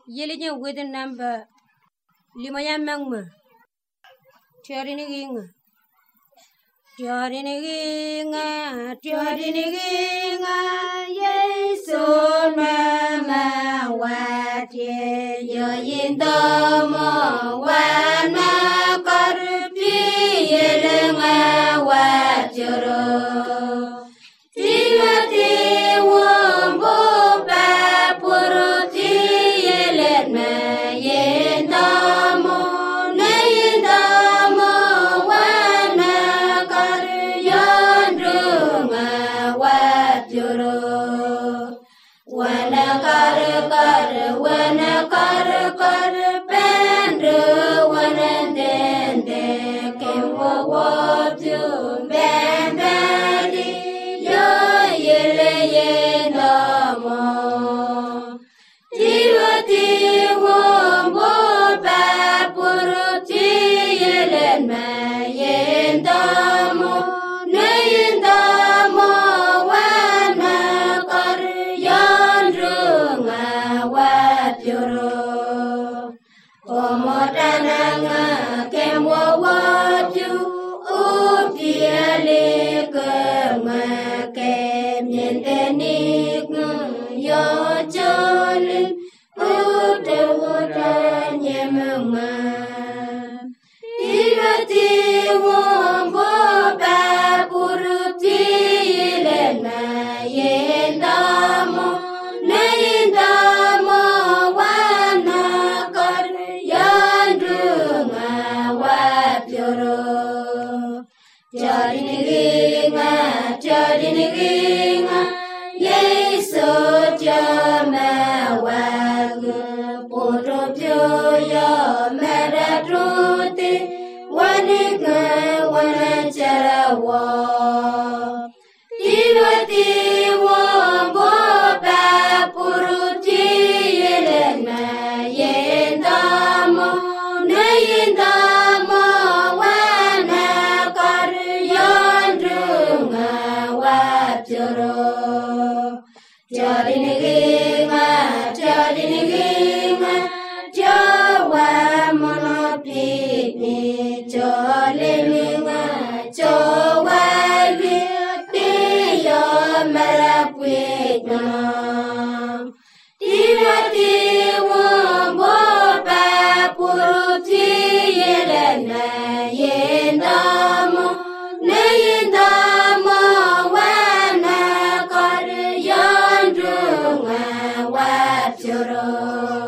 Yelling with a number Limaya Mangma. Tearing. Yes, so mama, what you're in the mo, when my carpi, yelling, what you're. Timothy won't go back, Puruti, yelling, in the mo, in the mo, when I got yon room, what you're. When I got band, one and then they came what you band, yo, yelling, no more. Timothy won't go back, Puruti, yelling, in the mo, in the mo, when I got yon room, what you're. Omotananga came what you, dearly, came in the nick, your jolly, the water, Yamama. Timothy won't go back, Puruti, in the mo, in the mo, when I got yon room, what you're. Jardiniginga, yes, so jama wag, Potopio, Meradruti, one charawa. Timothy won't go back, Puruti, Yelena, Yendamo, Nayendamo, when I got yon room, what you're. Jardiniginga, Joa monopini, Jolininga, Joa be your marapwitna. Timothy won't go back, Puruti, Yelena, Yendamo, Nayendamo, when I got yon room, what you're.